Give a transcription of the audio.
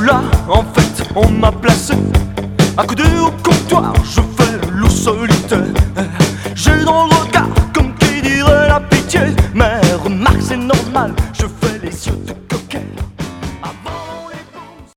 là, en fait, on m'a placé accoudé au comptoir, je fais le loup solitaire. J'ai dans le regard, comme qui dirait la pitié, mais remarque c'est normal, je fais